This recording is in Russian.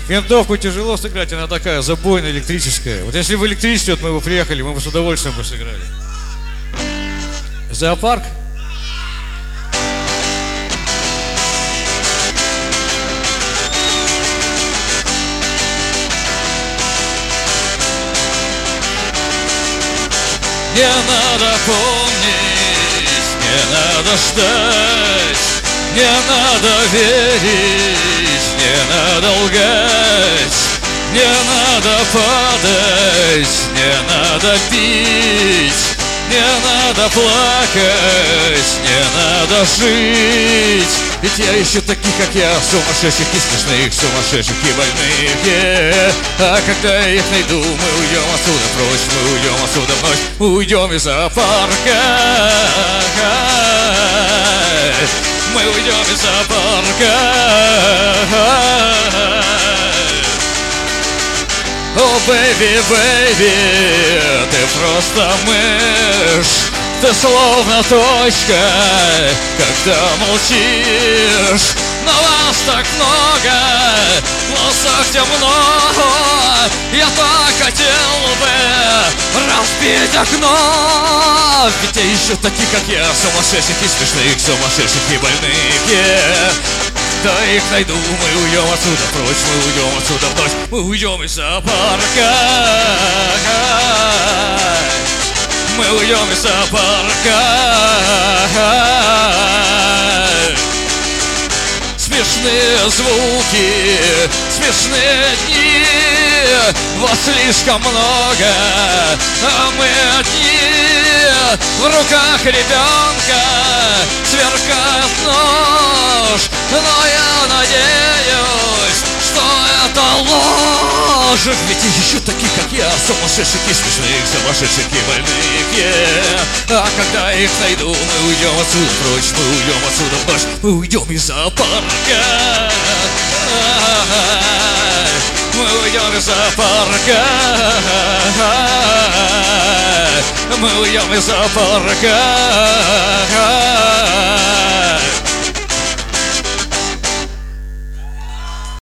Винтовку тяжело сыграть, она такая забойная, электрическая. Вот если в электричестве вот мы бы приехали, мы бы с удовольствием бы сыграли. Зоопарк? Не надо помнить, не надо ждать, не надо верить, не надо лгать, не надо падать, не надо пить, не надо плакать, не надо жить. Ведь я ищу таких, как я, сумасшедших и смешных, сумасшедших и больных. А когда я их найду, мы уйдем отсюда прочь, мы уйдем отсюда вновь, мы уйдем из зоопарка. Мы уйдем из зоопарка. О, бэйби, бэйби, ты просто мышь. Ты словно точка, когда молчишь. Но вас так много, в глазах темно. Я так хотел бы разбить окно. Ведь я ищу таких, как я, сумасшедших и смешных, сумасшедших и больных. Да их найду, мы уйдем отсюда прочь, мы уйдем отсюда вновь, мы уйдем из зоопарка. Мы уйдем из зоопарка. Смешные звуки, смешные дни, вас слишком много, а мы одни. В руках ребенка сверкает нож, но я надеюсь, что это ложь. Ведь ищу таких, как я, сумасшедших и смешных, сумасшедших и больных. А когда их найду, мы уйдем отсюда прочь, мы уйдем отсюда в ночь, мы уйдем из зоопарка. Мы уйдем из зоопарка. Мы уйдем из зоопарка.